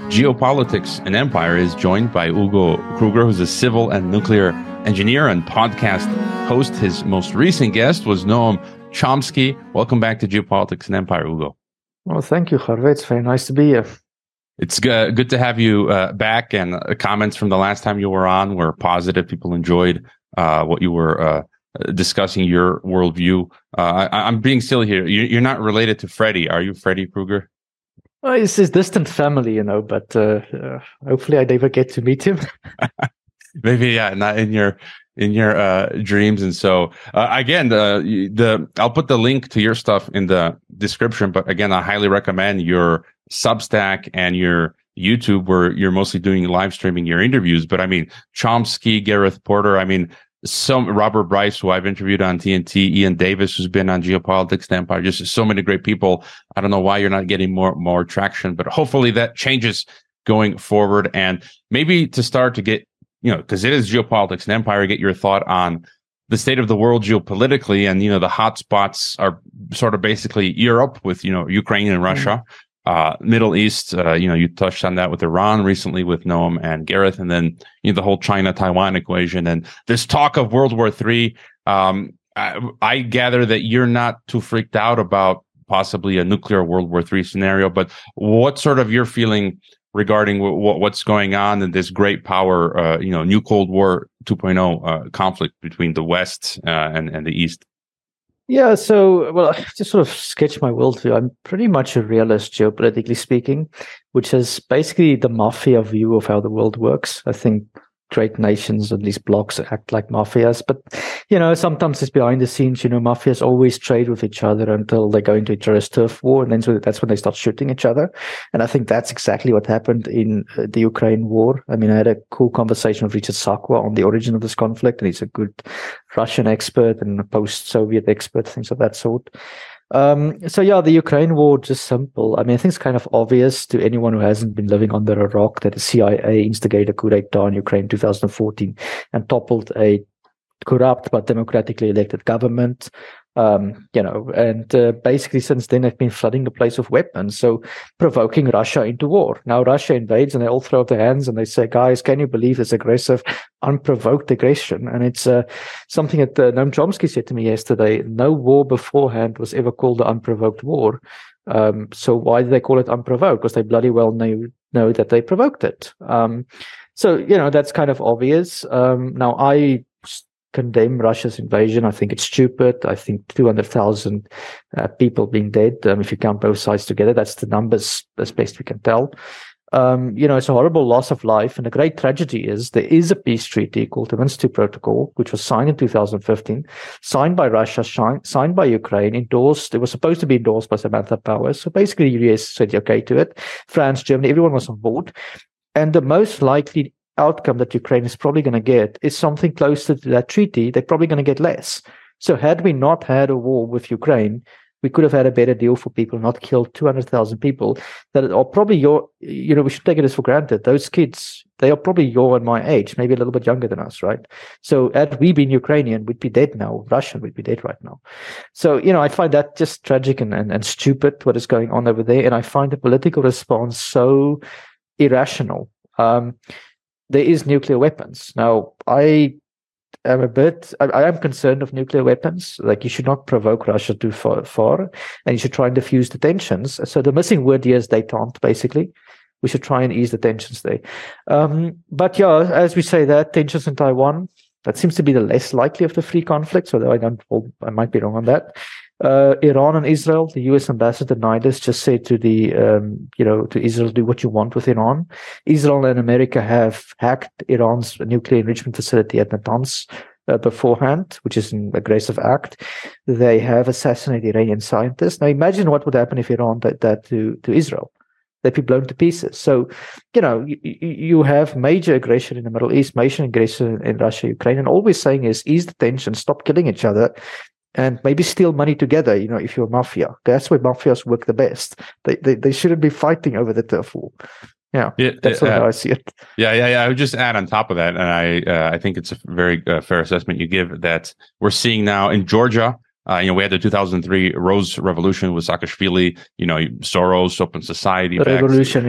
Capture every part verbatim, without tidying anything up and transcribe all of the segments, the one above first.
Geopolitics and Empire is joined by Ugo Kruger, who's a civil and nuclear engineer and podcast host. His most recent guest was Noam Chomsky. Welcome back to Geopolitics and Empire, Ugo. Well, thank you, Harvey. It's very nice to be here. It's good, good to have you uh, back, and uh, comments from the last time you were on were positive. People enjoyed uh, what you were uh, discussing, your worldview. Uh, I, I'm being silly here. You, you're not related to Freddie, are you, Freddie Kruger? Well, it's his distant family, you know, but uh, uh, hopefully I never get to meet him. Maybe, yeah, not in your in your uh, dreams. And so, uh, again, the the I'll put the link to your stuff in the description. But again, I highly recommend your Substack and your YouTube, where you're mostly doing live streaming your interviews. But I mean, Chomsky, Gareth Porter, I mean, some Robert Bryce, who I've interviewed on T N T, Ian Davis, who's been on Geopolitics and Empire, just so many great people. I don't know why you're not getting more more traction, but hopefully that changes going forward. And maybe to start to get, you know, because it is Geopolitics and Empire, get your thought on the state of the world geopolitically. And, you know, the hotspots are sort of basically Europe with, you know, Ukraine and Russia. Mm-hmm. Uh, Middle East, uh, you know, you touched on that with Iran recently with Noam and Gareth, and then, you know, the whole China-Taiwan equation. And there's talk of World War Three. Um, I, I gather that you're not too freaked out about possibly a nuclear World War Three scenario, but what sort of your feeling regarding w- w- what's going on in this great power, uh, you know, new Cold War two point oh uh, conflict between the West uh, and, and the East? Yeah, so, well, just sort of sketch my worldview. I'm pretty much a realist, geopolitically speaking, which is basically the mafia view of how the world works. I think great nations, at least blocs, act like mafias. But, you know, sometimes it's behind the scenes. You know, mafias always trade with each other until they go into each other's turf war. And then so that's when they start shooting each other. And I think that's exactly what happened in uh, the Ukraine war. I mean, I had a cool conversation with Richard Sakwa on the origin of this conflict. And he's a good Russian expert and a post-Soviet expert, things of that sort. Um, so yeah, the Ukraine war, just simple. I mean, I think it's kind of obvious to anyone who hasn't been living under a rock that the C I A instigated a coup d'etat in Ukraine in two thousand fourteen and toppled a corrupt but democratically elected government. Um, you know, and uh, basically since then they've been flooding the place with weapons, so provoking Russia into war. Now Russia invades and they all throw up their hands and they say, guys, can you believe this aggressive, unprovoked aggression? And it's uh, something that uh, Noam Chomsky said to me yesterday. No war beforehand was ever called an unprovoked war. Um, so why do they call it unprovoked? Because they bloody well know, know that they provoked it. Um, so, you know, that's kind of obvious. Um, now I condemn Russia's invasion. I think it's stupid. I think two hundred thousand uh, people being dead, um, if you count both sides together, that's the numbers as best we can tell. Um, you know, it's a horrible loss of life. And the great tragedy is there is a peace treaty called the Minsk two Protocol, which was signed in two thousand fifteen, signed by Russia, signed, signed by Ukraine, endorsed. It was supposed to be endorsed by Samantha Power. So basically, the U S said okay to it. France, Germany, everyone was on board. And the most likely outcome that Ukraine is probably going to get is something closer to that treaty. They're probably going to get less. So had we not had a war with Ukraine, we could have had a better deal for people, not killed two hundred thousand people that are probably your, you know, we should take it as for granted. Those kids, they are probably your and my age, maybe a little bit younger than us, right? So had we been Ukrainian, we'd be dead now. Russian, we'd be dead right now. So, you know, I find that just tragic and, and, and stupid what is going on over there. And I find the political response so irrational. Um, There is nuclear weapons. Now, I am a bit, I, I am concerned of nuclear weapons. Like, you should not provoke Russia too far, far, and you should try and diffuse the tensions. So the missing word here is détente, basically. We should try and ease the tensions there. Um, but yeah, as we say that, tensions in Taiwan, that seems to be the less likely of the three conflicts, although I don't, well, I might be wrong on that. Uh, Iran and Israel, the U S ambassador Niles just said to the, um, you know, to Israel, do what you want with Iran. Israel and America have hacked Iran's nuclear enrichment facility at Natanz uh, beforehand, which is an aggressive act. They have assassinated Iranian scientists. Now imagine what would happen if Iran did that to, to Israel. They'd be blown to pieces. So, you know, you, you have major aggression in the Middle East, major aggression in Russia, Ukraine, and all we're saying is ease the tension, stop killing each other, and maybe steal money together, you know, if you're a mafia. That's where mafias work the best. They they, they shouldn't be fighting over the turf war. Yeah, yeah, that's uh, how I see it. Yeah, yeah, yeah. I would just add on top of that, and I uh, I think it's a very uh, fair assessment you give, that we're seeing now in Georgia. Uh, you know, we had the two thousand three Rose Revolution with Saakashvili. You know, Soros, Open Society. The revolution, yeah.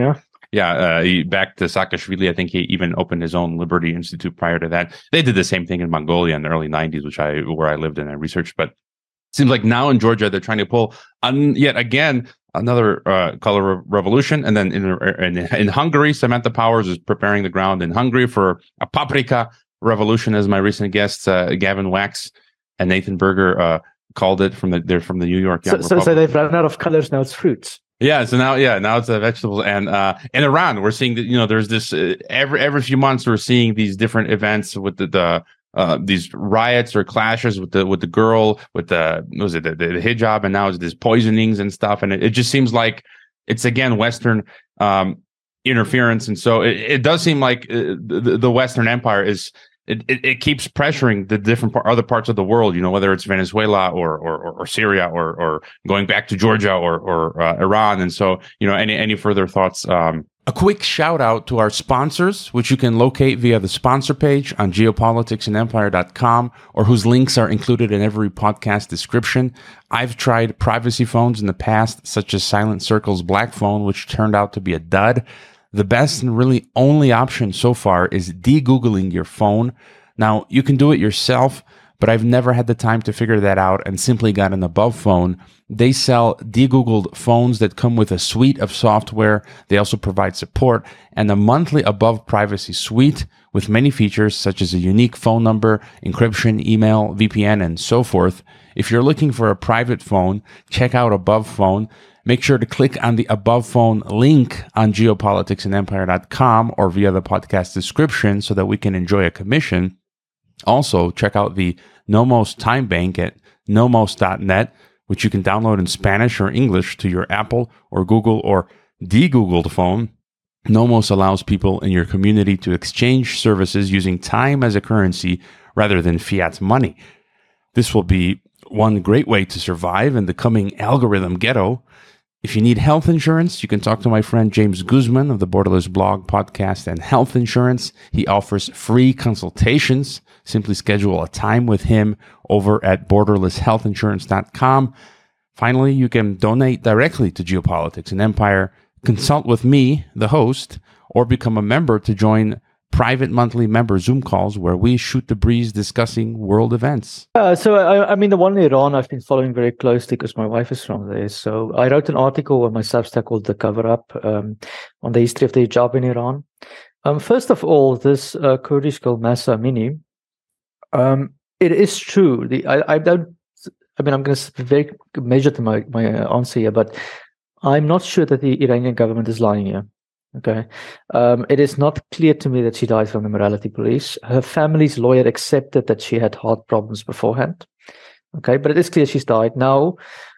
yeah, uh, he, back to Saakashvili, I think he even opened his own Liberty Institute prior to that. They did the same thing in Mongolia in the early nineties, which I where I lived and I researched. But it seems like now in Georgia they're trying to pull on yet again another uh, color re- revolution, and then in, in in Hungary, Samantha Powers is preparing the ground in Hungary for a paprika revolution, as my recent guests uh, Gavin Wax and Nathan Berger uh, called it. From the they're from the New York Young So, so, so they've run out of colors, now it's fruits. Yeah, so now, yeah, now it's uh, vegetables, and uh, in Iran, we're seeing that you know there's this uh, every every few months we're seeing these different events with the, the uh, these riots or clashes with the with the girl with the what was it the, the hijab, and now it's these poisonings and stuff, and it, it just seems like it's again Western um, interference, and so it, it does seem like uh, the, the Western Empire is. It, it, it keeps pressuring the different par- other parts of the world, you know, whether it's Venezuela or or, or Syria or or going back to Georgia or or uh, Iran. And so, you know, any any further thoughts? Um, a quick shout out to our sponsors, which you can locate via the sponsor page on geopolitics and empire dot com, or whose links are included in every podcast description. I've tried privacy phones in the past, such as Silent Circle's Black Phone, which turned out to be a dud. The best and really only option so far is de-Googling your phone. Now, you can do it yourself, but I've never had the time to figure that out and simply got an Above phone. They sell de-Googled phones that come with a suite of software. They also provide support and a monthly Above privacy suite with many features such as a unique phone number, encryption, email, V P N, and so forth. If you're looking for a private phone, check out Above Phone. Make sure to click on the Above Phone link on geopolitics and empire dot com or via the podcast description so that we can enjoy a commission. Also, check out the Nomos Time Bank at nomos dot net, which you can download in Spanish or English to your Apple or Google or de-Googled phone. Nomos allows people in your community to exchange services using time as a currency rather than fiat money. This will be one great way to survive in the coming algorithm ghetto. If you need health insurance, you can talk to my friend James Guzman of the Borderless Blog, Podcast, and Health Insurance. He offers free consultations. Simply schedule a time with him over at borderless health insurance dot com. Finally, you can donate directly to Geopolitics and Empire, consult with me, the host, or become a member to join private monthly member Zoom calls where we shoot the breeze discussing world events. Uh, so, I, I mean, the one in Iran I've been following very closely because my wife is from there. So I wrote an article on my Substack called The Cover Up um, on the history of the hijab in Iran. Um, first of all, this uh, Kurdish girl, Mahsa Amini, um, it is true. The I, I don't, I mean, I'm going to be very measured in my, my answer here, but I'm not sure that the Iranian government is lying here. Okay. Um, it is not clear to me that she died from the morality police. Her family's lawyer accepted that she had heart problems beforehand. Okay. But it is clear she's died. Now,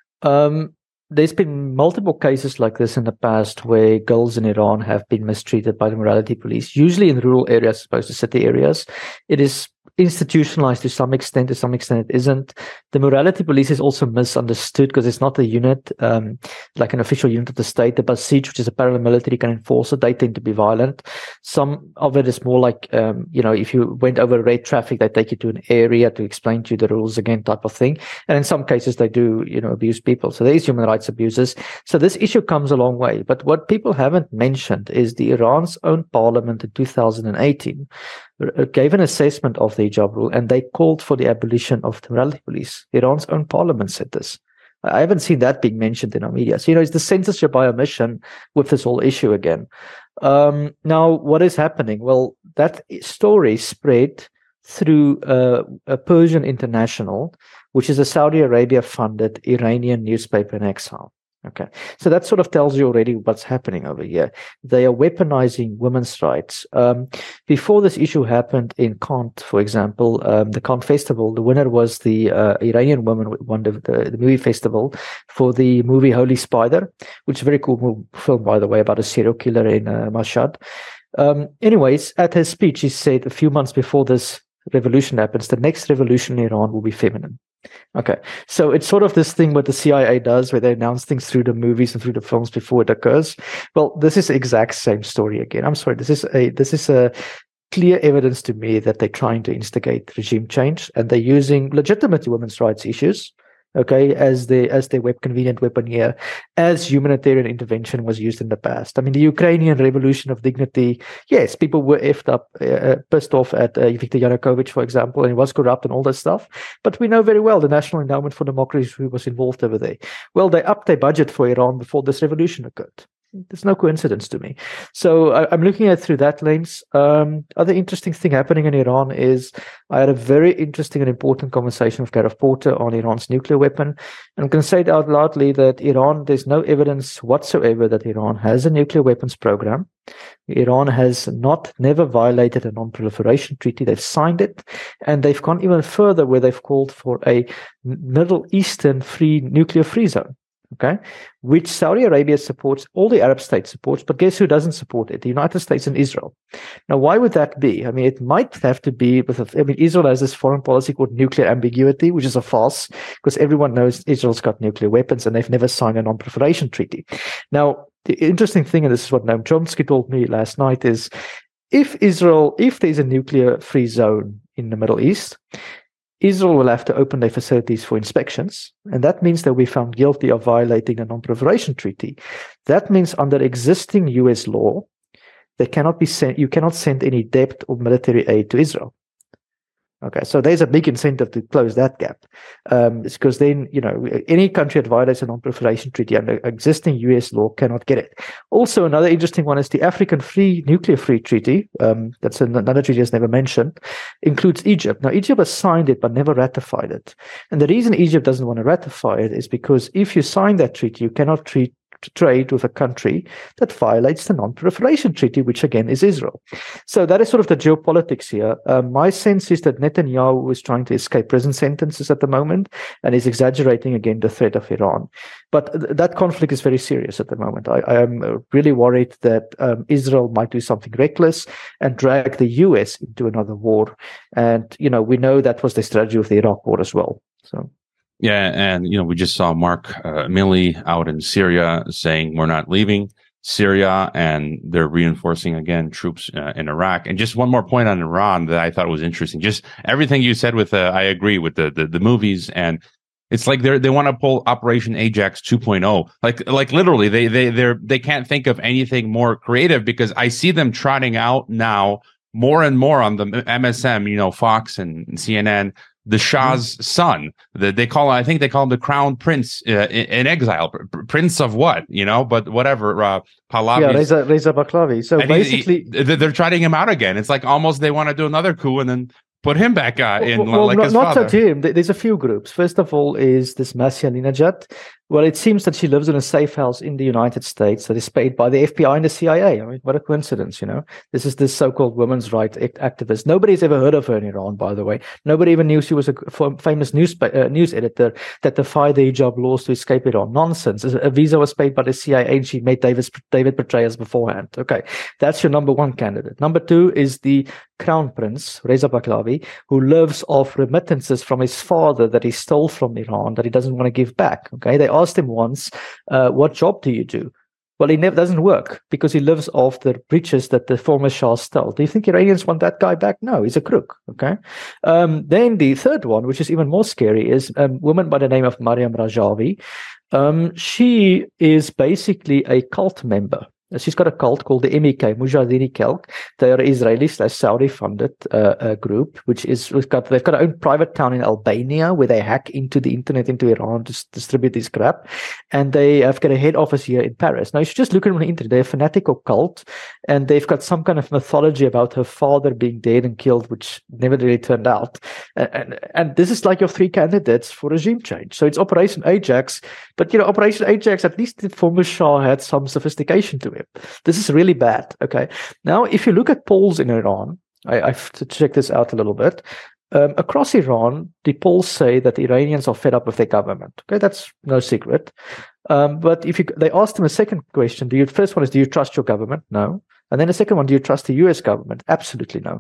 um, there's been multiple cases like this in the past where girls in Iran have been mistreated by the morality police, usually in rural areas as opposed to city areas. It is institutionalized to some extent, to some extent it isn't. The morality police is also misunderstood because it's not a unit, um, like an official unit of the state. The Basij, which is a paramilitary, can enforce it. They tend to be violent. Some of it is more like, um, you know, if you went over red traffic, they take you to an area to explain to you the rules again type of thing. And in some cases, they do, you know, abuse people. So there is human rights abuses. So this issue comes a long way. But what people haven't mentioned is the Iran's own parliament in two thousand eighteen gave an assessment of the hijab rule, and they called for the abolition of the morality police. Iran's own parliament said this. I haven't seen that being mentioned in our media. So, you know, it's the censorship by omission with this whole issue again. Um, now, what is happening? Well, that story spread through uh, a Persian International, which is a Saudi Arabia-funded Iranian newspaper in exile. Okay, so that sort of tells you already what's happening over here. They are weaponizing women's rights. Um, before this issue happened in Cannes, for example, um, the Cannes Festival, the winner was the uh, Iranian woman who won the, the, the movie festival for the movie Holy Spider, which is a very cool film, by the way, about a serial killer in uh, Mashhad. Um, anyways, at her speech, she said a few months before this revolution happens, the next revolution in Iran will be feminine. Okay, so it's sort of this thing what the C I A does where they announce things through the movies and through the films before it occurs. Well, this is the exact same story again. I'm sorry, this is a this is a clear evidence to me that they're trying to instigate regime change, and they're using legitimate women's rights issues okay, as the as their web convenient weapon here, as humanitarian intervention was used in the past. I mean, the Ukrainian Revolution of Dignity, yes, people were effed up, uh, pissed off at uh, Viktor Yanukovych, for example, and he was corrupt and all that stuff. But we know very well the National Endowment for Democracy who was involved over there. Well, they upped their budget for Iran before this revolution occurred. There's no coincidence to me. So I, I'm looking at it through that lens. Um, other interesting thing happening in Iran is I had a very interesting and important conversation with Gareth Porter on Iran's nuclear weapon. And I'm going to say it out loudly that Iran, there's no evidence whatsoever that Iran has a nuclear weapons program. Iran has not never violated a non-proliferation treaty. They've signed it, and they've gone even further where they've called for a Middle Eastern free nuclear free zone. Okay, which Saudi Arabia supports, all the Arab states supports, but guess who doesn't support it? The United States and Israel. Now, why would that be? I mean, it might have to be with, a, I mean, Israel has this foreign policy called nuclear ambiguity, which is a farce, because everyone knows Israel's got nuclear weapons and they've never signed a non-proliferation treaty. Now, the interesting thing, and this is what Noam Chomsky told me last night, is if Israel, if there's a nuclear free zone in the Middle East, Israel will have to open their facilities for inspections, and that means they'll be found guilty of violating the non-proliferation treaty. That means under existing U S law, they cannot be sent, you cannot send any debt or military aid to Israel. Okay, so there's a big incentive to close that gap. Um, it's because then, you know, any country that violates a non-proliferation treaty under existing U S law cannot get it. Also, another interesting one is the African Free Nuclear Free Treaty. Um, that's another treaty that's never mentioned. Includes Egypt. Now, Egypt has signed it but never ratified it. And the reason Egypt doesn't want to ratify it is because if you sign that treaty, you cannot treat trade with a country that violates the non-proliferation treaty, which again is Israel. So that is sort of the geopolitics here. Um, my sense is that Netanyahu is trying to escape prison sentences at the moment and is exaggerating again the threat of Iran. But th- that conflict is very serious at the moment. I, I am really worried that um, Israel might do something reckless and drag the U S into another war. And, you know, we know that was the strategy of the Iraq war as well. So. Yeah, and you know, we just saw Mark uh, Milley out in Syria saying we're not leaving Syria, and they're reinforcing again troops uh, in Iraq. And just one more point on Iran that I thought was interesting. Just everything you said with, uh, I agree with the, the the movies, and it's like they they want to pull Operation Ajax two point oh. Like like literally, they they they they can't think of anything more creative, because I see them trotting out now more and more on the M S M, you know, Fox and C N N. The Shah's mm. son, the, they call I think they call him the Crown Prince uh, in, in exile. P- Prince of what, you know? But whatever. Uh, Pahlavi. Yeah, Reza, Reza Pahlavi. So and basically, he, he, they're trotting him out again. It's like almost they want to do another coup and then put him back uh, in well, like not, his not father. to him. There's a few groups. First of all is this Masih Alinejad. Well, it seems that she lives in a safe house in the United States that is paid by the F B I and the C I A. I mean, what a coincidence, you know? This is this so-called women's rights activist. Nobody's ever heard of her in Iran, by the way. Nobody even knew she was a famous news uh, news editor that defied the hijab laws to escape Iran. Nonsense. A visa was paid by the C I A and she made David, David Petraeus beforehand. Okay, that's your number one candidate. Number two is the Crown Prince, Reza Pahlavi, who lives off remittances from his father that he stole from Iran that he doesn't want to give back. Okay, they asked him once, uh, what job do you do? Well, he never doesn't work because he lives off the riches that the former Shah stole. Do you think Iranians want that guy back? No, he's a crook. Okay. Um, then the third one, which is even more scary, is a woman by the name of Mariam Rajavi. Um, she is basically a cult member. She's got a cult called the M E K, Mujahideen Khalq. They are Israeli slash Saudi funded uh, uh, group, which is we've got they've got their own private town in Albania where they hack into the internet into Iran to s- distribute this crap, and they have got a head office here in Paris. Now you should just look at them on the internet. They're a fanatical cult, and they've got some kind of mythology about her father being dead and killed, which never really turned out. And and, and this is like your three candidates for regime change. So it's Operation Ajax, but you know Operation Ajax, at least the former Shah had some sophistication to it. This is really bad. Okay. Now, if you look at polls in Iran, I, I have to check this out a little bit. Um, across Iran, the polls say that the Iranians are fed up with their government. Okay, that's no secret. Um, but if you, they asked them a second question, do you? First one is, do you trust your government? No. And then the second one, do you trust the U S government? Absolutely no.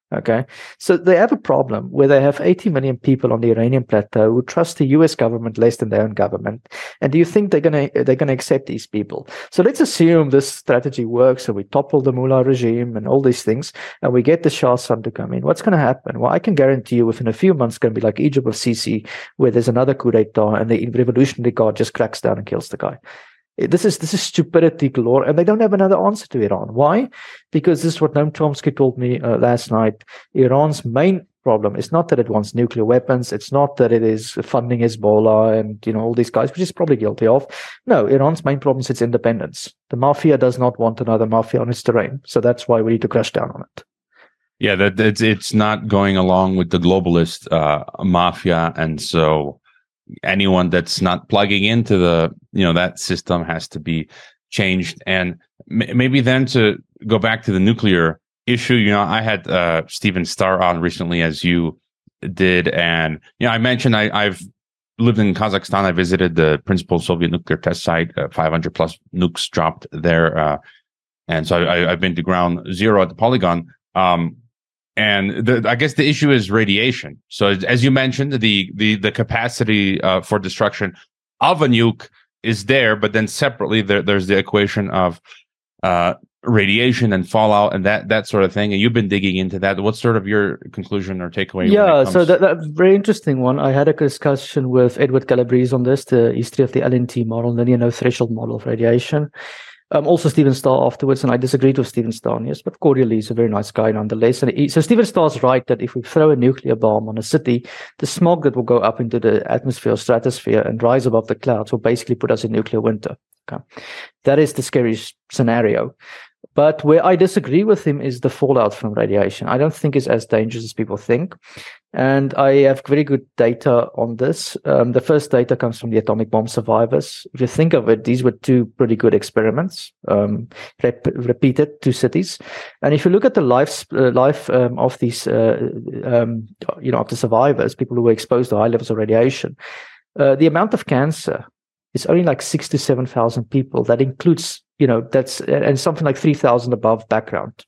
Okay, so they have a problem where they have eighty million people on the Iranian plateau who trust the U S government less than their own government. And do you think they're gonna they're gonna accept these people? So let's assume this strategy works, and we topple the mullah regime and all these things, and we get the Shah's son to come in. What's going to happen? Well, I can guarantee you, within a few months, it's going to be like Egypt of Sisi, where there's another coup d'état, and the Revolutionary Guard just cracks down and kills the guy. This is this is stupidity galore, and they don't have another answer to Iran. Why? Because this is what Noam Chomsky told me uh, last night. Iran's main problem is not that it wants nuclear weapons. It's not that it is funding Hezbollah and you know all these guys, which it's probably guilty of. No, Iran's main problem is its independence. The mafia does not want another mafia on its terrain, so that's why we need to crash down on it. Yeah, that it's it's not going along with the globalist uh, mafia, and so anyone that's not plugging into the you know that system has to be changed. And m- maybe then to go back to the nuclear issue, you know, I had uh, Stephen Starr on recently, as you did, and you know, I mentioned I, I've lived in Kazakhstan. I visited the principal Soviet nuclear test site, uh, five hundred plus nukes dropped there, uh, and so I, I've been to ground zero at the polygon. Um, And the, I guess the issue is radiation. So as you mentioned, the the the capacity uh, for destruction of a nuke is there, but then separately there, there's the equation of uh, radiation and fallout and that that sort of thing. And you've been digging into that. What's sort of your conclusion or takeaway? Yeah, so that that's a very interesting one. I had a discussion with Edward Calabrese on this, the history of the L N T model, linear no threshold model of radiation. Um, also Stephen Starr afterwards, and I disagreed with Stephen Starr, yes, but cordially, he's a very nice guy nonetheless. And he, so Stephen Starr's right that if we throw a nuclear bomb on a city, the smog that will go up into the atmosphere or stratosphere and rise above the clouds will basically put us in nuclear winter. Okay, that is the scary scenario. But where I disagree with him is the fallout from radiation. I don't think it's as dangerous as people think. And I have very good data on this. Um, the first data comes from the atomic bomb survivors. If you think of it, these were two pretty good experiments, um, rep- repeated, two cities. And if you look at the life, uh, life um, of these, uh, um, you know, of the survivors, people who were exposed to high levels of radiation, uh, the amount of cancer is only like six to seven thousand people. That includes, you know, that's and something like three thousand above background.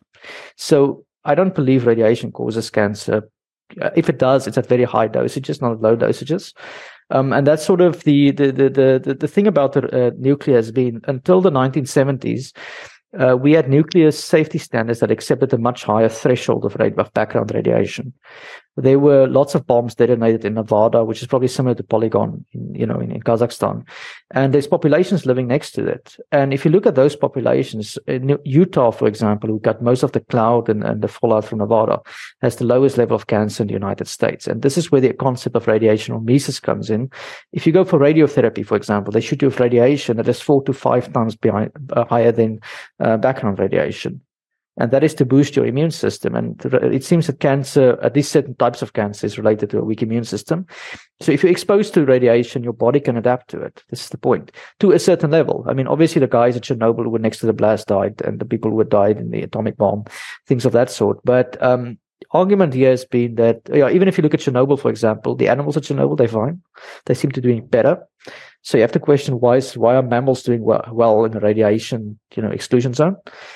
So I don't believe radiation causes cancer. Uh, if it does, it's at very high dosages, not at low dosages. Um, and that's sort of the the the the, the thing about the uh, nuclear has been until the nineteen seventies. Uh, we had nuclear safety standards that accepted a much higher threshold of, radi- of background radiation. There were lots of bombs detonated in Nevada, which is probably similar to Polygon, in, you know, in, in Kazakhstan. And there's populations living next to it. And if you look at those populations, in Utah, for example, who got most of the cloud and, and the fallout from Nevada, has the lowest level of cancer in the United States. And this is where the concept of radiation hormesis comes in. If you go for radiotherapy, for example, they shoot you with radiation that is four to five times behind, uh, higher than uh, background radiation. And that is to boost your immune system. And it seems that cancer, at least certain types of cancer, is related to a weak immune system. So if you're exposed to radiation, your body can adapt to it. This is the point. To a certain level. I mean, obviously the guys at Chernobyl who were next to the blast died, and the people who had died in the atomic bomb, things of that sort. But um, argument here has been that, you know, even if you look at Chernobyl, for example, the animals at Chernobyl, they're fine. They seem to be doing better. So you have to question, why is, why are mammals doing well, well in the radiation, you know, exclusion zone?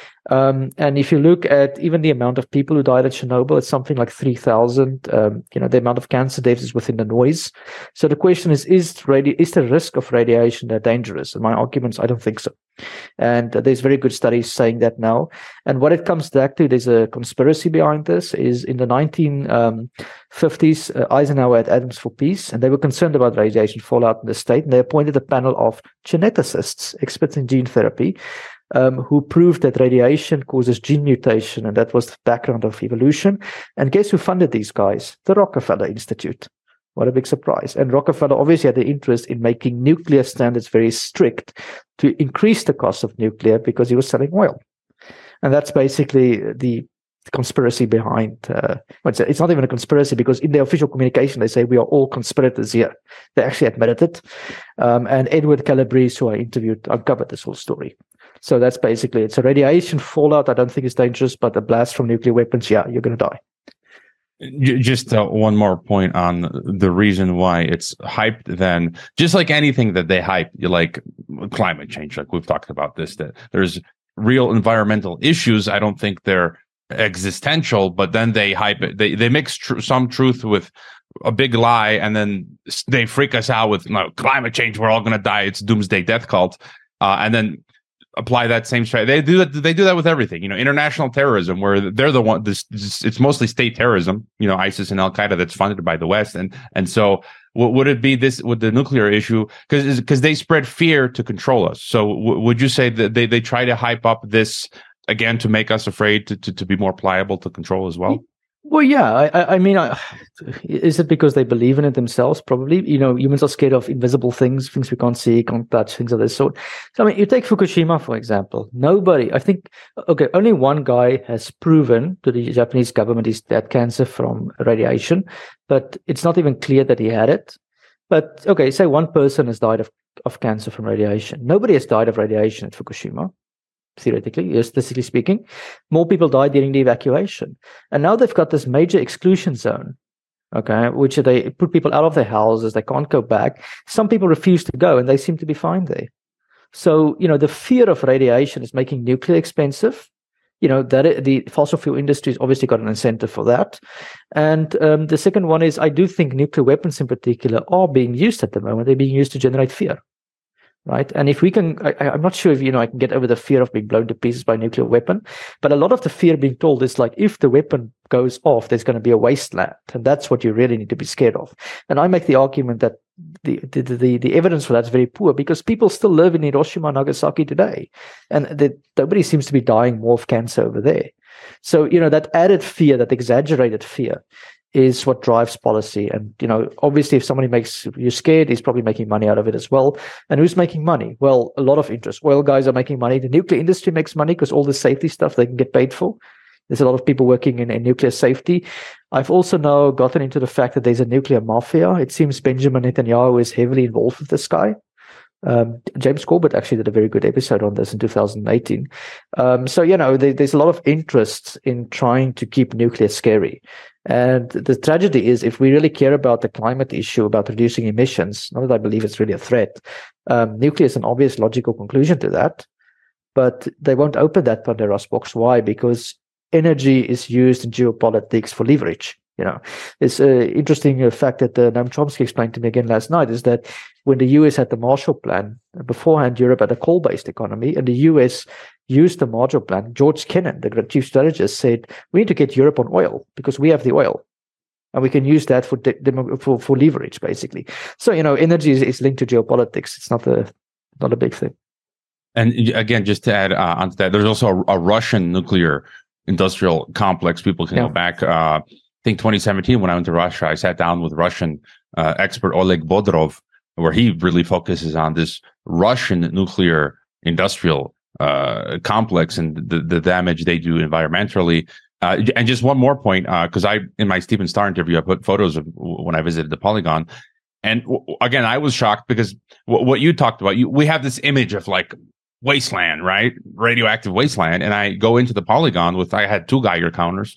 Um, and if you look at even the amount of people who died at Chernobyl, it's something like three thousand. Um, you know, the amount of cancer deaths is within the noise. So the question is, is, radi- is the risk of radiation that dangerous? And my argument is, I don't think so. And uh, there's very good studies saying that now. And what it comes back to, there's a conspiracy behind this, is in the nineteen fifties, uh, Eisenhower had Atoms for Peace, and they were concerned about radiation fallout in the state. And they appointed a panel of geneticists, experts in gene therapy, Um, who proved that radiation causes gene mutation, and that was the background of evolution. And guess who funded these guys? The Rockefeller Institute. What a big surprise. And Rockefeller obviously had the interest in making nuclear standards very strict to increase the cost of nuclear because he was selling oil. And that's basically the conspiracy behind, uh, it's not even a conspiracy, because in the official communication, they say we are all conspirators here. They actually admitted it. Um, and Edward Calabrese, who I interviewed, uncovered this whole story. So that's basically it. So radiation fallout, I don't think is dangerous, but a blast from nuclear weapons, yeah, you're going to die. Just uh, one more point on the reason why it's hyped. Then, just like anything that they hype, you like climate change, like we've talked about this, that there's real environmental issues. I don't think they're existential, but then they hype it. They they mix tr- some truth with a big lie, and then they freak us out with, no, climate change. We're all going to die. It's doomsday death cult, uh, and then apply that same strategy. They do that. They do that with everything. You know, international terrorism, where they're the one. This, this it's mostly state terrorism. You know, ISIS and Al Qaeda that's funded by the West, and and so what would it be this with the nuclear issue? Because because they spread fear to control us. So w- would you say that they they try to hype up this again to make us afraid to, to to be more pliable to control as well? Well, yeah. I, I mean, I, is it because they believe in it themselves? Probably. You know, humans are scared of invisible things, things we can't see, can't touch, things of this sort. So, I mean, you take Fukushima, for example. Nobody, I think, okay, only one guy has proven to the Japanese government he's had cancer from radiation, but it's not even clear that he had it. But, okay, say one person has died of, of cancer from radiation. Nobody has died of radiation at Fukushima. Theoretically, statistically speaking, more people died during the evacuation. And now they've got this major exclusion zone, okay, which they put people out of their houses. They can't go back. Some people refuse to go, and they seem to be fine there. So, you know, the fear of radiation is making nuclear expensive. You know, that the fossil fuel industry has obviously got an incentive for that. And um, the second one is, I do think nuclear weapons in particular are being used at the moment. They're being used to generate fear. Right. And if we can, I, I'm not sure if, you know, I can get over the fear of being blown to pieces by a nuclear weapon, but a lot of the fear being told is like, if the weapon goes off, there's going to be a wasteland. And that's what you really need to be scared of. And I make the argument that the, the, the, the evidence for that is very poor, because people still live in Hiroshima and Nagasaki today. And the, nobody seems to be dying more of cancer over there. So, you know, that added fear, that exaggerated fear, is what drives policy. And, you know, obviously if somebody makes you scared, he's probably making money out of it as well. And who's making money? Well, a lot of interest. Oil guys are making money. The nuclear industry makes money because all the safety stuff they can get paid for. There's a lot of people working in, in nuclear safety. I've also now gotten into the fact that there's a nuclear mafia. It seems Benjamin Netanyahu is heavily involved with this guy. Um, James Corbett actually did a very good episode on this in two thousand eighteen. Um, so, you know, there, there's a lot of interest in trying to keep nuclear scary. And the tragedy is, if we really care about the climate issue, about reducing emissions, not that I believe it's really a threat, um, nuclear is an obvious logical conclusion to that. But they won't open that Pandora's box. Why? Because energy is used in geopolitics for leverage. You know, it's an interesting fact that uh, Noam Chomsky explained to me again last night, is that when the U S had the Marshall Plan, beforehand Europe had a coal-based economy, and the U S used the Marshall Plan. George Kennan, the chief strategist, said, we need to get Europe on oil because we have the oil. And we can use that for de- for, for leverage, basically. So, you know, energy is, is linked to geopolitics. It's not a, not a big thing. And again, just to add uh, onto that, there's also a, a Russian nuclear industrial complex. People can yeah. go back. Uh, I think twenty seventeen, when I went to Russia, I sat down with Russian uh, expert Oleg Bodrov, where he really focuses on this Russian nuclear industrial uh, complex and the, the damage they do environmentally. Uh, and just one more point, because uh, I, in my Stephen Starr interview, I put photos of when I visited the Polygon. And w- again, I was shocked because w- what you talked about, you, we have this image of like wasteland, right? Radioactive wasteland. And I go into the Polygon with, I had two Geiger counters,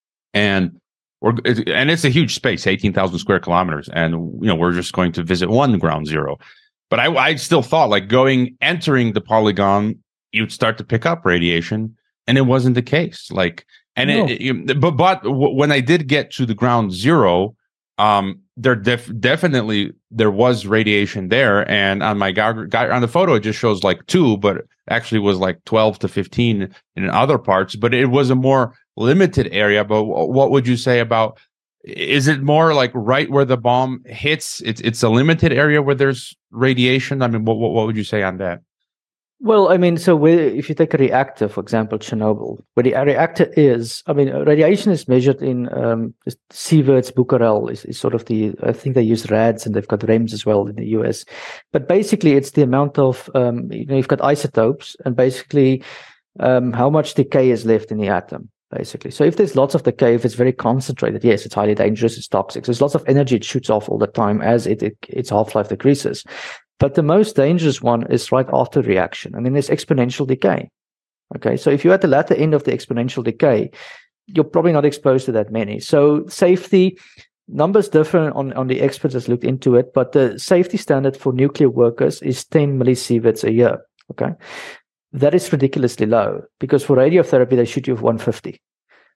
and we're, and it's a huge space, eighteen thousand square kilometers. And, you know, we're just going to visit one ground zero. But I, I still thought like going, entering the Polygon, you'd start to pick up radiation, and it wasn't the case. Like, and no. it, it, but, but when I did get to the ground zero, um, there def- definitely, there was radiation there. And on my Geiger, on the photo, it just shows like two, but actually was like twelve to fifteen in other parts, but it was a more limited area. But what would you say about, is it more like right where the bomb hits? It's it's a limited area where there's radiation. I mean, what what, what would you say on that? Well, I mean, so where, if you take a reactor, for example, Chernobyl, where the reactor is, I mean, radiation is measured in um, sieverts, Becquerel is, is sort of the, I think they use rads, and they've got R E M S as well in the U S. But basically, it's the amount of, um, you know, you've got isotopes, and basically um, how much decay is left in the atom, basically. So if there's lots of decay, if it's very concentrated, yes, it's highly dangerous, it's toxic. There's lots of energy it shoots off all the time as it, it its half-life decreases. But the most dangerous one is right after reaction, and then there's exponential decay. Okay, so if you're at the latter end of the exponential decay, you're probably not exposed to that many. So safety, numbers differ on, on the experts that's looked into it, but the safety standard for nuclear workers is ten millisieverts a year. Okay, that is ridiculously low, because for radiotherapy, they shoot you with one hundred fifty.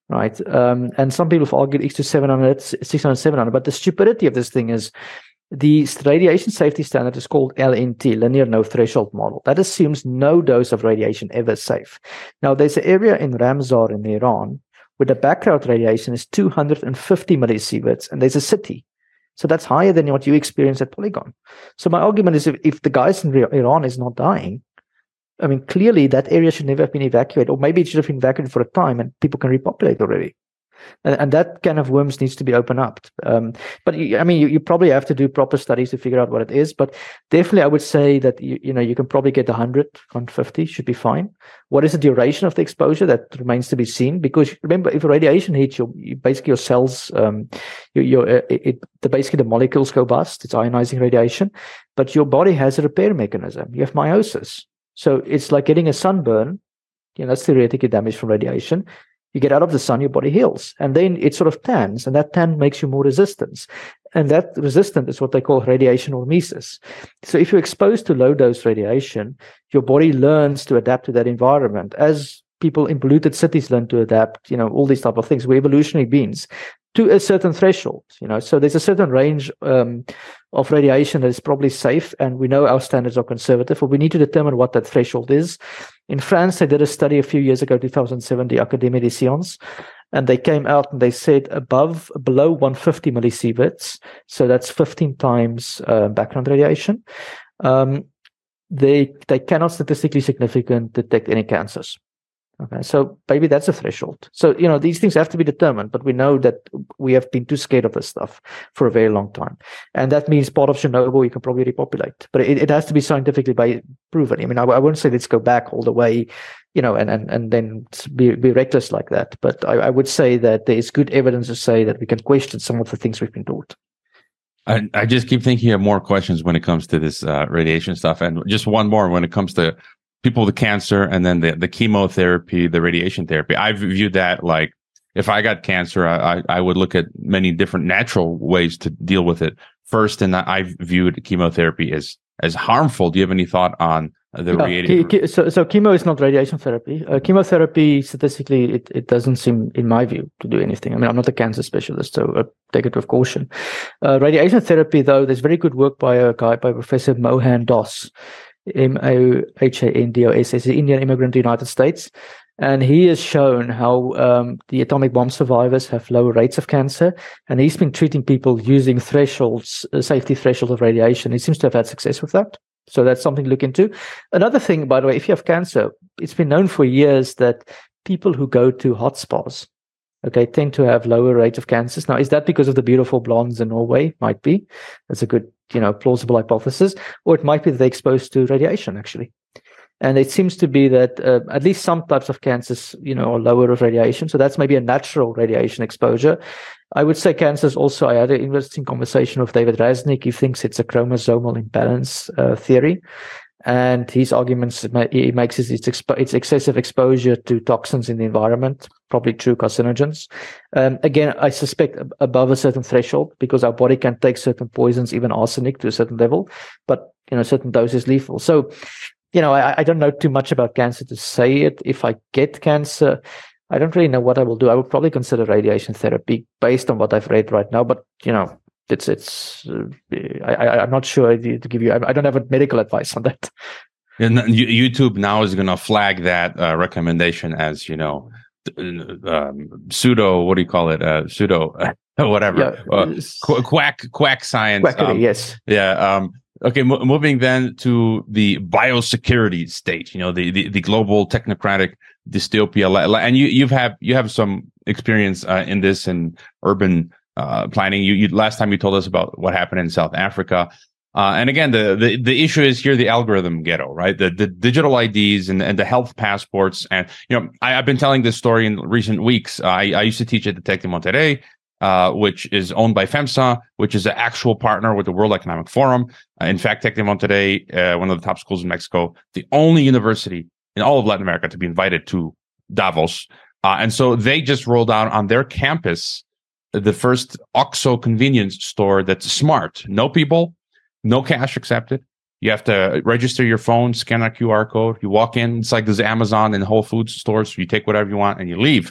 right? Um, and some people have argued X to seven hundred, six hundred, seven hundred. But the stupidity of this thing is the radiation safety standard is called L N T, linear no threshold model. That assumes no dose of radiation ever safe. Now, there's an area in Ramsar in Iran where the background radiation is two hundred fifty millisieverts, and there's a city. So that's higher than what you experience at Polygon. So my argument is if, if the guys in Iran is not dying, I mean, clearly that area should never have been evacuated, or maybe it should have been evacuated for a time and people can repopulate already. And, and that kind of worms needs to be opened up. Um, but you, I mean, you, you probably have to do proper studies to figure out what it is. But definitely, I would say that you, you know you can probably get one hundred, one hundred fifty should be fine. What is the duration of the exposure? That remains to be seen. Because remember, if radiation hits your, you, basically your cells, um, your, your uh, it, it, the basically the molecules go bust. It's ionizing radiation, but your body has a repair mechanism. You have meiosis, so it's like getting a sunburn. You know, that's theoretically damage from radiation. You get out of the sun, your body heals, and then it sort of tans, and that tan makes you more resistant. And that resistant is what they call radiation hormesis. So if you're exposed to low dose radiation, your body learns to adapt to that environment. As people in polluted cities learn to adapt, you know, all these type of things. We're evolutionary beings to a certain threshold, you know. So there's a certain range um, of radiation that is probably safe, and we know our standards are conservative, but we need to determine what that threshold is. In France, they did a study a few years ago, two thousand seven, the Académie des Sciences, and they came out and they said above, below one hundred fifty millisieverts, so that's fifteen times uh, background radiation, um, they they cannot statistically significant detect any cancers. Okay, so maybe that's a threshold. So, you know, these things have to be determined, but we know that we have been too scared of this stuff for a very long time. And that means part of Chernobyl, you can probably repopulate, but it, it has to be scientifically by proven. I mean, I, I won't say let's go back all the way, you know, and, and, and then be, be reckless like that. But I, I would say that there is good evidence to say that we can question some of the things we've been taught. I, I just keep thinking of more questions when it comes to this uh, radiation stuff. And just one more when it comes to people with cancer and then the, the chemotherapy, the radiation therapy. I've viewed that like if I got cancer, I, I would look at many different natural ways to deal with it first. And I've viewed chemotherapy as, as harmful. Do you have any thought on the yeah, radiation? Ke- ke- so, so chemo is not radiation therapy. Uh, chemotherapy, statistically, it, it doesn't seem, in my view, to do anything. I mean, I'm not a cancer specialist, so uh, take it with caution. Uh, radiation therapy, though, there's very good work by a guy, by Professor Mohan Das, M O H A N D O S, is an Indian immigrant to the United States. And he has shown how um, the atomic bomb survivors have lower rates of cancer. And he's been treating people using thresholds, uh, safety thresholds of radiation. He seems to have had success with that. So that's something to look into. Another thing, by the way, if you have cancer, it's been known for years that people who go to hot spas, okay, tend to have lower rates of cancers. Now, is that because of the beautiful blondes in Norway? Might be. That's a good, you know, plausible hypothesis. Or it might be that they're exposed to radiation, actually. And it seems to be that uh, at least some types of cancers, you know, are lower of radiation. So that's maybe a natural radiation exposure. I would say cancers also, I had an interesting conversation with David Raznick. He thinks it's a chromosomal imbalance uh, theory. And his arguments he makes is it's, expo- it's excessive exposure to toxins in the environment, probably true carcinogens. Um, again, I suspect above a certain threshold, because our body can take certain poisons, even arsenic, to a certain level, but you know, certain dose is lethal. So, you know, I, I don't know too much about cancer to say it. If I get cancer, I don't really know what I will do. I would probably consider radiation therapy based on what I've read right now, but you know, It's it's. Uh, I, I'm not sure to give you. I don't have a medical advice on that. And YouTube now is going to flag that uh, recommendation as, you know, um, pseudo. What do you call it? Uh, pseudo, whatever. Yeah. Uh, qu- quack quack science. Quackery, um, yes. Yeah. Um, okay. M- moving then to the biosecurity state. You know, the the, the global technocratic dystopia. And you you've have you have some experience uh, in this in urban. Uh, planning. You, you last time you told us about what happened in South Africa, uh, and again, the, the the issue is here the algorithm ghetto, right? The the digital I Ds and and the health passports, and you know, I, I've been telling this story in recent weeks. I, I used to teach at the Tec de Monterrey, uh, which is owned by FEMSA, which is an actual partner with the World Economic Forum. Uh, in fact, Tec de Monterrey, uh, one of the top schools in Mexico, the only university in all of Latin America to be invited to Davos, uh, and so they just rolled out on their campus the first OXXO convenience store that's smart. No people, no cash accepted. You have to register your phone, scan a Q R code. You walk in. It's like there's Amazon and Whole Foods stores. So you take whatever you want and you leave.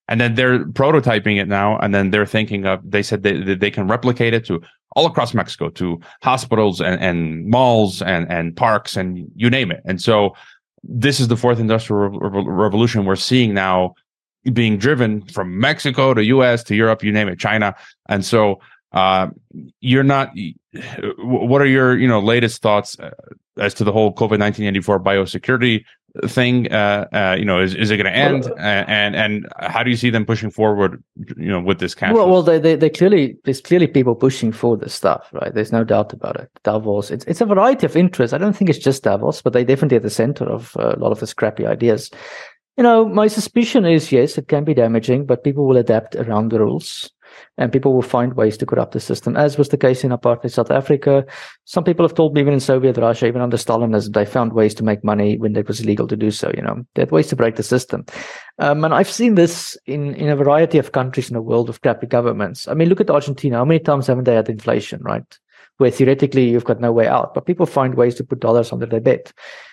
and then they're prototyping it now, and then they're thinking of. They said they they can replicate it to all across Mexico, to hospitals and, and malls and and parks and you name it. And so this is the fourth industrial re- revolution we're seeing now being driven from Mexico to U S to Europe, you name it, China. And so uh, you're not. What are your you know latest thoughts as to the whole COVID nineteen eighty-four biosecurity thing? Uh, uh, you know, is, is it going to end? Well, and and how do you see them pushing forward? You know, with this cash. Well, well, they they they clearly there's clearly people pushing for this stuff, right? There's no doubt about it. Davos, it's it's a variety of interests. I don't think it's just Davos, but they definitely at the center of uh, a lot of the scrappy ideas. You know, my suspicion is yes, it can be damaging, but people will adapt around the rules. And people will find ways to corrupt the system, as was the case in apartheid South Africa. Some people have told me even in Soviet Russia, even under Stalinism, they found ways to make money when it was illegal to do so. You know, they had ways to break the system. Um, and I've seen this in, in a variety of countries in the world of crappy governments. I mean, look at Argentina. How many times haven't they had inflation, right? Where theoretically you've got no way out, but people find ways to put dollars under their bed.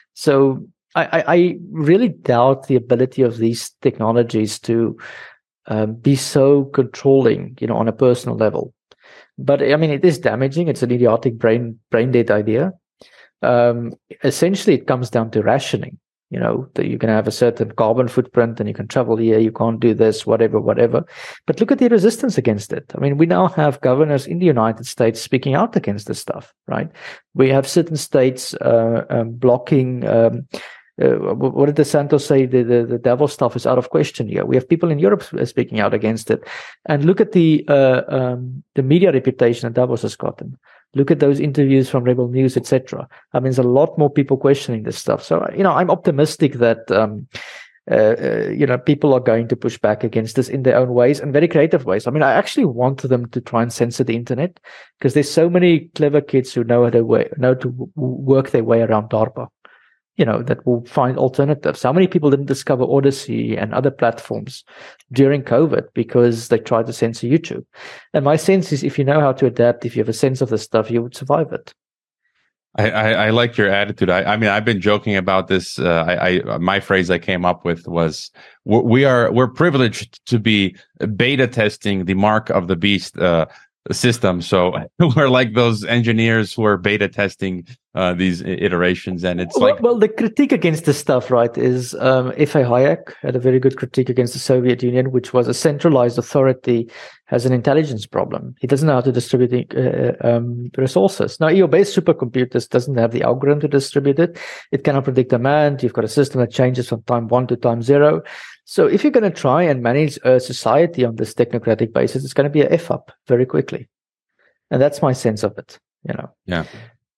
So I, I, I really doubt the ability of these technologies to Um, be so controlling, you know, on a personal level. But I mean, it is damaging. It's an idiotic brain brain dead idea. Um, essentially, it comes down to rationing. You know, that you can have a certain carbon footprint, and you can travel here. You can't do this, whatever, whatever. But look at the resistance against it. I mean, we now have governors in the United States speaking out against this stuff, right? We have certain states uh, um, blocking. Um, Uh, what did DeSantis say? The, the the devil stuff is out of question here. We have people in Europe speaking out against it, and look at the uh, um, the media reputation that Davos has gotten. Look at those interviews from Rebel News, et cetera. I mean, there's a lot more people questioning this stuff. So you know, I'm optimistic that um, uh, uh, you know people are going to push back against this in their own ways and very creative ways. I mean, I actually want them to try and censor the internet because there's so many clever kids who know how to way, know to w- work their way around DARPA. You know, that will find alternatives. How many people didn't discover Odyssey and other platforms during COVID because they tried to censor YouTube? And my sense is if you know how to adapt, if you have a sense of the stuff, you would survive it. I, I, I like your attitude. I, I mean, I've been joking about this. Uh, I, I my phrase I came up with was we are we're privileged to be beta testing the mark of the beast uh, system. So we're like those engineers who are beta testing uh, these iterations, and it's well, like well, the critique against this stuff, right, is um, F A Hayek had a very good critique against the Soviet Union, which was a centralized authority has an intelligence problem. He doesn't know how to distribute uh, um, resources. Now, E O-based supercomputers doesn't have the algorithm to distribute it. It cannot predict demand. You've got a system that changes from time one to time zero. So if you're going to try and manage a society on this technocratic basis, it's going to be a F up very quickly. And that's my sense of it, you know. Yeah.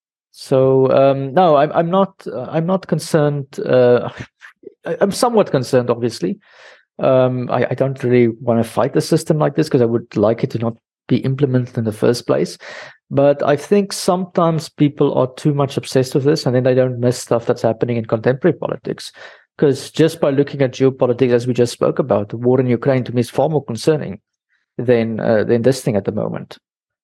So um, no, I'm I'm not uh, I'm not concerned. Uh, I'm somewhat concerned, obviously. Um, I, I don't really want to fight the system like this because I would like it to not be implemented in the first place. But I think sometimes people are too much obsessed with this, and then they don't miss stuff that's happening in contemporary politics. Because just by looking at geopolitics, as we just spoke about, the war in Ukraine to me is far more concerning than uh, than this thing at the moment.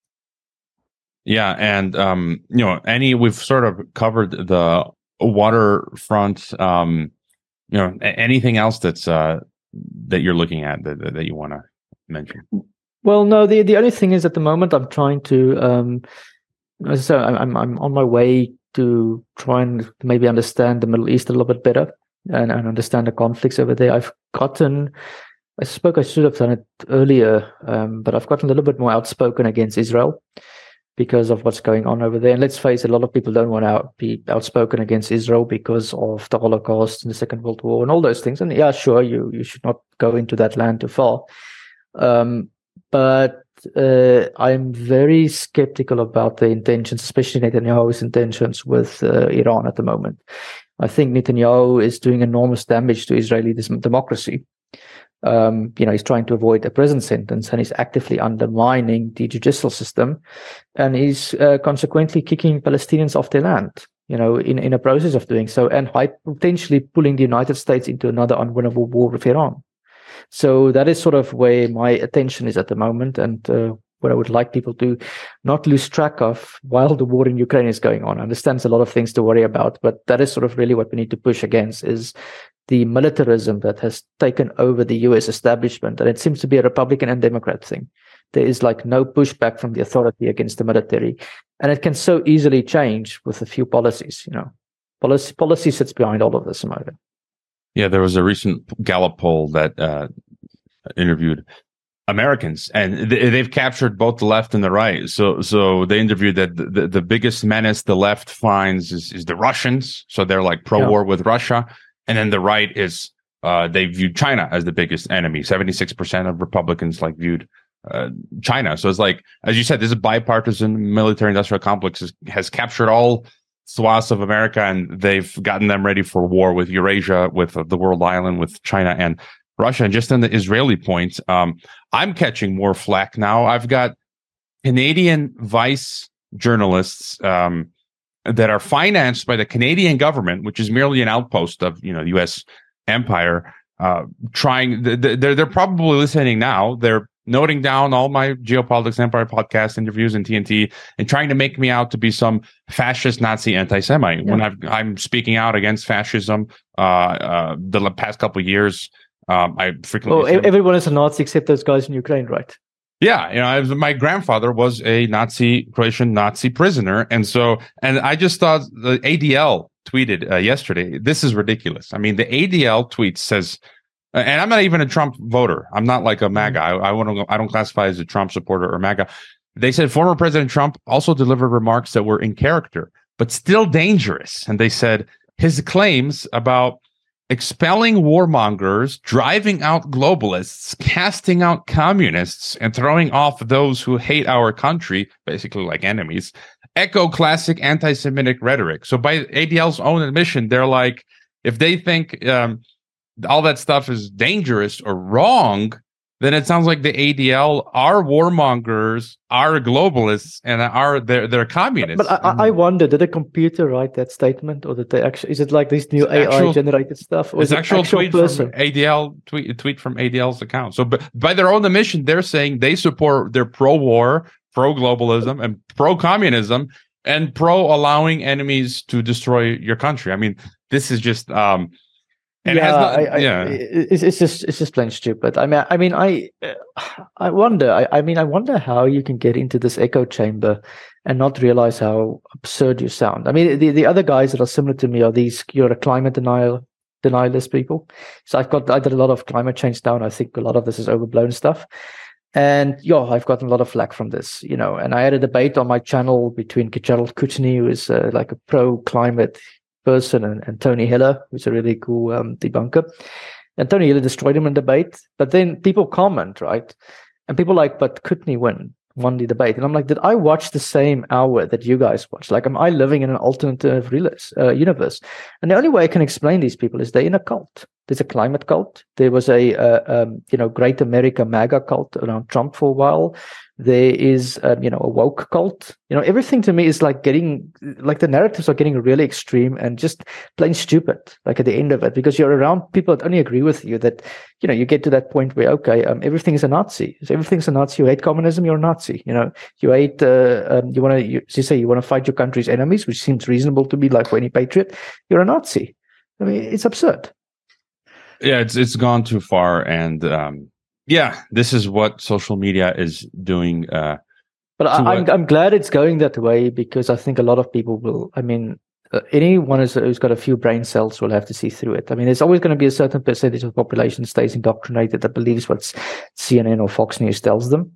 Yeah, and um, you know, any we've sort of covered the waterfront. Um, you know, anything else that's uh, that you're looking at that that you want to mention? Well, no. the The only thing is, at the moment, I'm trying to. Um, so I'm I'm on my way to try and maybe understand the Middle East a little bit better and, and understand the conflicts over there. I've gotten. I spoke. I should have done it earlier, um, but I've gotten a little bit more outspoken against Israel, because of what's going on over there. And let's face it, a lot of people don't want to out, be outspoken against Israel because of the Holocaust and the Second World War and all those things. And yeah, sure, you you should not go into that land too far. Um, but uh, I'm very skeptical about the intentions, especially Netanyahu's intentions with uh, Iran at the moment. I think Netanyahu is doing enormous damage to Israeli democracy. Um, you know, he's trying to avoid a prison sentence, and he's actively undermining the judicial system, and he's uh, consequently kicking Palestinians off their land, you know, in, in a process of doing so, and potentially pulling the United States into another unwinnable war with Iran. So that is sort of where my attention is at the moment, and uh, what I would like people to not lose track of while the war in Ukraine is going on. I understand there's a lot of things to worry about, but that is sort of really what we need to push against, is the militarism that has taken over the U S establishment, and it seems to be a Republican and Democrat thing. There is like no pushback from the authority against the military, and it can so easily change with a few policies. You know, policy policy sits behind all of this, in my opinion. Yeah, there was a recent Gallup poll that uh, interviewed Americans, and th- they've captured both the left and the right. So, so they interviewed that the, the, the biggest menace the left finds is, is the Russians. So they're like pro-war yeah. with Russia, and then the right is uh, they viewed China as the biggest enemy. seventy-six percent of Republicans like viewed uh, China. So it's like, as you said, this is bipartisan military-industrial complex has, has captured all swaths of America, and they've gotten them ready for war with Eurasia, with uh, the world island, with China and Russia. And just on the Israeli point, um, I'm catching more flack now. I've got Canadian Vice journalists um, that are financed by the Canadian government, which is merely an outpost of you know the U S empire. Uh, trying, they're they're probably listening now. They're noting down all my Geopolitics Empire podcast interviews and T N T, and trying to make me out to be some fascist Nazi anti-Semite yeah. when I've, I'm speaking out against fascism. Uh, uh, the past couple of years. Um, I frequently. Oh, everyone is a Nazi except those guys in Ukraine, right? Yeah, you know, I was, my grandfather was a Nazi Croatian Nazi prisoner, and so, and I just thought the A D L tweeted uh, yesterday. This is ridiculous. I mean, the A D L tweet says, and I'm not even a Trump voter. I'm not like a MAGA. I, I want to. I don't classify as a Trump supporter or MAGA. They said former President Trump also delivered remarks that were in character, but still dangerous. And they said his claims about expelling warmongers, driving out globalists, casting out communists, and throwing off those who hate our country, basically like enemies, echo classic anti-Semitic rhetoric. So by A D L's own admission, they're like, if they think um, all that stuff is dangerous or wrong, then it sounds like the A D L are warmongers, are globalists, and are they're, they're communists. But I, I wonder, did a computer write that statement, or did they actually? Is it like this new A I generated stuff? Or it's is it actual, actual tweet person? from A D L tweet tweet from A D L's account. So, but by their own admission, they're saying they support, they're pro-war, pro-globalism, and pro-communism, and pro-allowing enemies to destroy your country. I mean, this is just. Um, And yeah, it has not, I, I, yeah. It's, it's just it's just plain stupid. I mean, I mean, I I wonder. I, I mean, I wonder how you can get into this echo chamber and not realize how absurd you sound. I mean, the, the other guys that are similar to me are these you're a climate denial denialist people. So I've got I did a lot of climate change now, and I think a lot of this is overblown stuff. And yeah, I've gotten a lot of flack from this, you know. And I had a debate on my channel between Gerald Kutney, who is uh, like a pro-climate person, and, and Tony Hiller, who's a really cool um, debunker. And Tony Hiller destroyed him in debate. But then people comment, right? And people like, but Kutney win, won the debate. And I'm like, did I watch the same hour that you guys watched? Like, am I living in an alternative realis- uh, universe? And the only way I can explain these people is they're in a cult. There's a climate cult. There was a, uh, um, you know, Great America MAGA cult around Trump for a while. There is, um, you know, a woke cult. You know, everything to me is like getting, like the narratives are getting really extreme and just plain stupid, like at the end of it, because you're around people that only agree with you, that, you know, you get to that point where, okay, um, everything's a Nazi. So everything's a Nazi. You hate communism, you're a Nazi. You know, you hate, uh, um, you want to, you, you say you want to fight your country's enemies, which seems reasonable to me, like for any patriot, you're a Nazi. I mean, it's absurd. Yeah, it's it's gone too far, and um, yeah, this is what social media is doing. Uh, but I, I'm I'm glad it's going that way, because I think a lot of people will. I mean, uh, anyone who's, who's got a few brain cells will have to see through it. I mean, there's always going to be a certain percentage of the population that stays indoctrinated, that believes what C N N or Fox News tells them.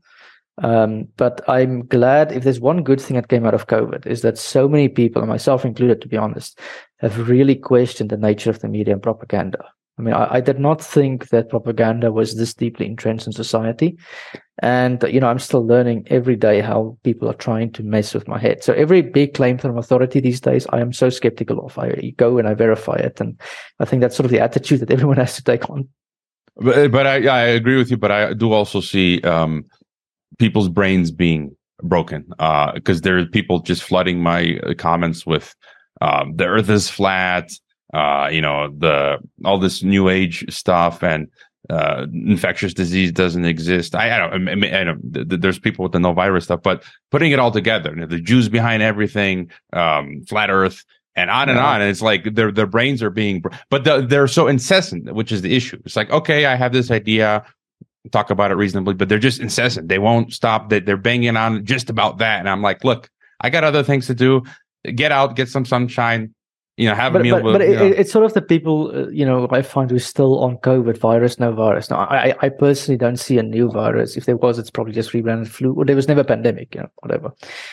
Um, but I'm glad, if there's one good thing that came out of COVID, is that so many people, and myself included, to be honest, have really questioned the nature of the media and propaganda. I mean, I, I did not think that propaganda was this deeply entrenched in society. And, you know, I'm still learning every day how people are trying to mess with my head. So every big claim from authority these days, I am so skeptical of. I go and I verify it. And I think that's sort of the attitude that everyone has to take on. But, but I, I agree with you, but I do also see um, people's brains being broken, because uh, there are people just flooding my comments with um, the earth is flat, uh you know, the all this new age stuff, and uh infectious disease doesn't exist. I, I don't I mean, I don't there's people with the no virus stuff, but putting it all together, you know, the Jews behind everything, um flat earth, and on and Yeah. on. And it's like their their brains are being, but the, they're so incessant, which is the issue. It's like, okay, I have this idea, talk about it reasonably, but they're just incessant. They won't stop. That they're banging on just about that. And I'm like, look, I got other things to do. Get out, get some sunshine. You know, have but, a meal. But, with, but it, you know. it's sort of the people, uh, you know, I find who's still on COVID, virus, no virus. Now, I, I personally don't see a new virus. If there was, it's probably just rebranded flu, or there was never a pandemic, you know, whatever.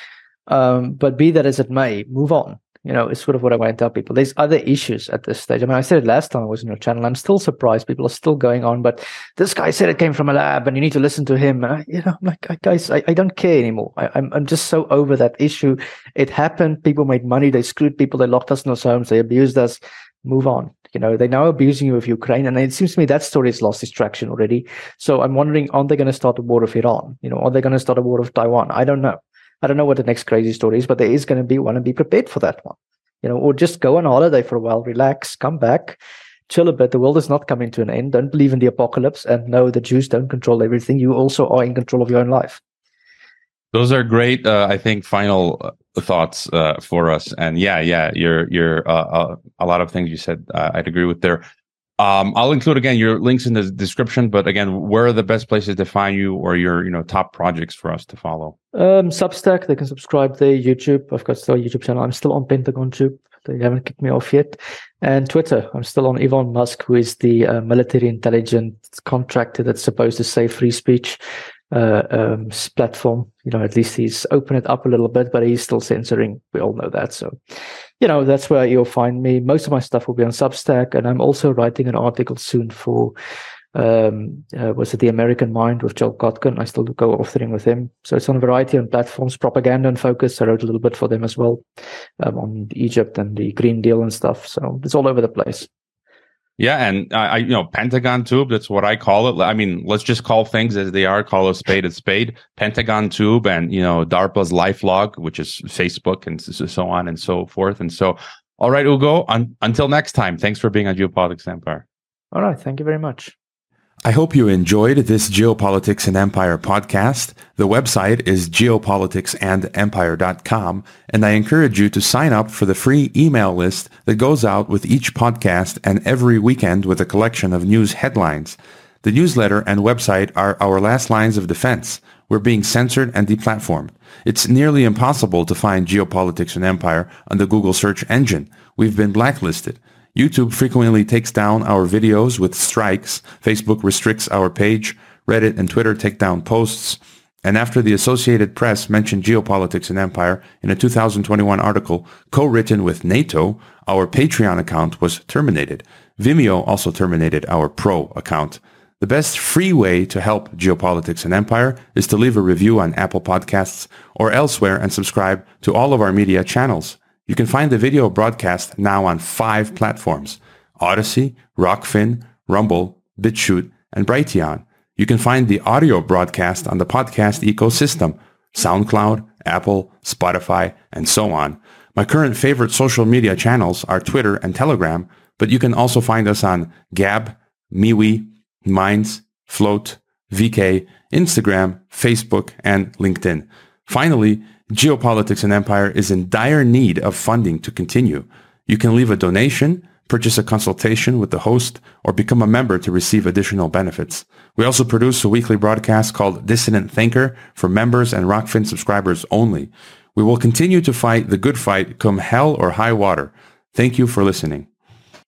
Um, but be that as it may, move on. You know, it's sort of what I want to tell people. There's other issues at this stage. I mean, I said it last time I was on your channel. I'm still surprised people are still going on, but this guy said it came from a lab and you need to listen to him. And I, you know, I'm like, guys, I, I don't care anymore. I, I'm, I'm just so over that issue. It happened. People made money. They screwed people. They locked us in our homes. They abused us. Move on. You know, they're now abusing you with Ukraine. And it seems to me that story has lost its traction already. So I'm wondering, aren't they going to start a war of Iran? You know, are they going to start a war of Taiwan? I don't know. I don't know what the next crazy story is, but there is going to be one, and be prepared for that one. You know, or just go on holiday for a while, relax, come back, chill a bit. The world is not coming to an end. Don't believe in the apocalypse, and know the Jews don't control everything. You also are in control of your own life. Those are great, uh, I think, final uh, thoughts uh, for us. And yeah, yeah, you're you're uh, uh, a lot of things you said uh, I'd agree with there. Um, I'll include again your links in the description, but again, where are the best places to find you, or your you know top projects for us to follow? Um, Substack, they can subscribe there. YouTube, I've got still a YouTube channel. I'm still on Pentagon Tube. They haven't kicked me off yet. And Twitter, I'm still on Elon Musk, who is the uh, military intelligence contractor that's supposed to save free speech uh, um, platform. You know, at least he's opened it up a little bit, but he's still censoring. We all know that. So, you know, that's where you'll find me. Most of my stuff will be on Substack, and I'm also writing an article soon for, um, uh, was it The American Mind with Joel Kotkin? I still do co-authoring with him. So it's on a variety of platforms, Propaganda and Focus. I wrote a little bit for them as well, um, on Egypt and the Green Deal and stuff. So it's all over the place. Yeah, and uh, I, you know, Pentagon Tube, that's what I call it. I mean, let's just call things as they are, call a spade a spade. Pentagon Tube and, you know, DARPA's LifeLog, which is Facebook, and so on and so forth. And so, all right, Ugo, un- until next time, thanks for being on Geopolitics Empire. All right, thank you very much. I hope you enjoyed this Geopolitics and Empire podcast. The website is geopolitics and empire dot com, and I encourage you to sign up for the free email list that goes out with each podcast and every weekend with a collection of news headlines. The newsletter and website are our last lines of defense. We're being censored and deplatformed. It's nearly impossible to find Geopolitics and Empire on the Google search engine. We've been blacklisted. YouTube frequently takes down our videos with strikes. Facebook restricts our page. Reddit and Twitter take down posts. And after the Associated Press mentioned Geopolitics and Empire in a two thousand twenty-one article co-written with NATO, our Patreon account was terminated. Vimeo also terminated our Pro account. The best free way to help Geopolitics and Empire is to leave a review on Apple Podcasts or elsewhere and subscribe to all of our media channels. You can find the video broadcast now on five platforms: Odyssey, Rockfin, Rumble, BitChute, and Brighteon. You can find the audio broadcast on the podcast ecosystem: SoundCloud, Apple, Spotify, and so on. My current favorite social media channels are Twitter and Telegram, but you can also find us on Gab, MeWe, Minds, Float, V K, Instagram, Facebook, and LinkedIn. Finally, Geopolitics and Empire is in dire need of funding to continue. You can leave a donation, purchase a consultation with the host, or become a member to receive additional benefits. We also produce a weekly broadcast called Dissident Thinker for members and Rockfin subscribers only. We will continue to fight the good fight come hell or high water. Thank you for listening.